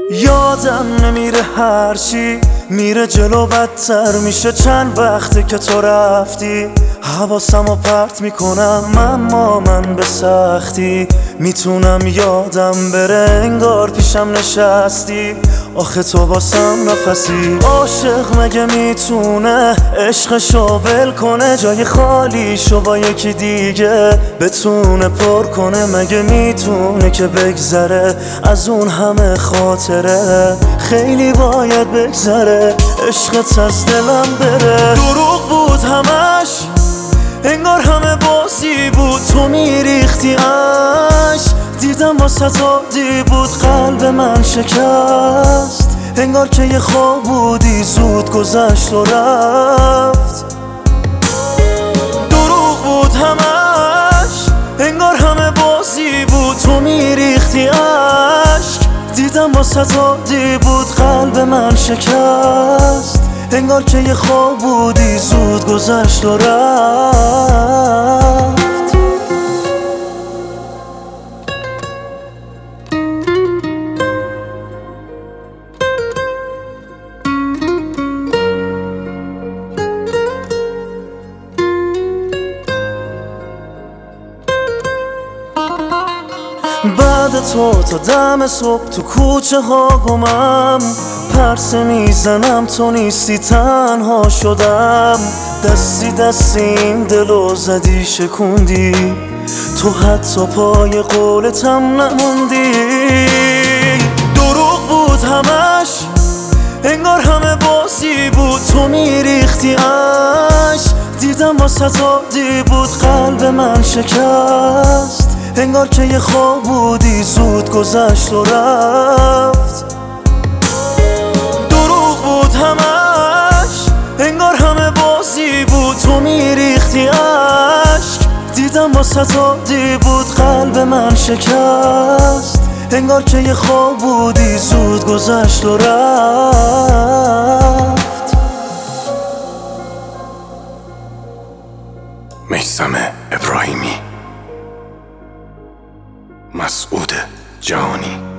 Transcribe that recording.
یادم نمیره هرچی میره جلو بدتر میشه. چند وقته که تو رفتی حواسمو پرت میکنم، اما من به سختی میتونم یادم بره انگار پیشم نشستی. آخه تو واسم نفسی. عاشق مگه میتونه عشقشو ول کنه، جای خالیشو با یکی دیگه بتونه پر کنه؟ مگه میتونه که بگذره از اون همه خاطره؟ خیلی باید بگذره عشقت از دلم بره. دروغ بود همش، انگار همه بازی بود، تو میریختی عشق. دیدم واسه عادی بود، قلب من شکست. انگار که یه خواب بودی زود گذشت و رفت. دروغ بود همش، انگار همه بازی بود، تو میریختی عشق. دیدم واسه عادی بود، قلب من شکست. انگار که یه خواب بودی زود گذشت و رفت. بعد تو تا دم صبح تو کوچه ها گمم، پرسه میزنم تو نیستی تنها شدم. دستی دستی این دلو زدی شکوندی، تو حتی پای قولتم نموندی. دروغ بود همش، انگار همه بازی بود، تو میریختی عشق. دیدم واسه عادی بود، قلب من شکست. انگار که یه خواب بودی زود گذشت و رفت. دروغ بود همش، انگار همه بازی بود، تو میریختی عشق. دیدم واسه عادی بود، قلب من شکست. انگار که یه خواب بودی زود گذشت و رفت. میثم ابراهیمی، مسعود جهانی.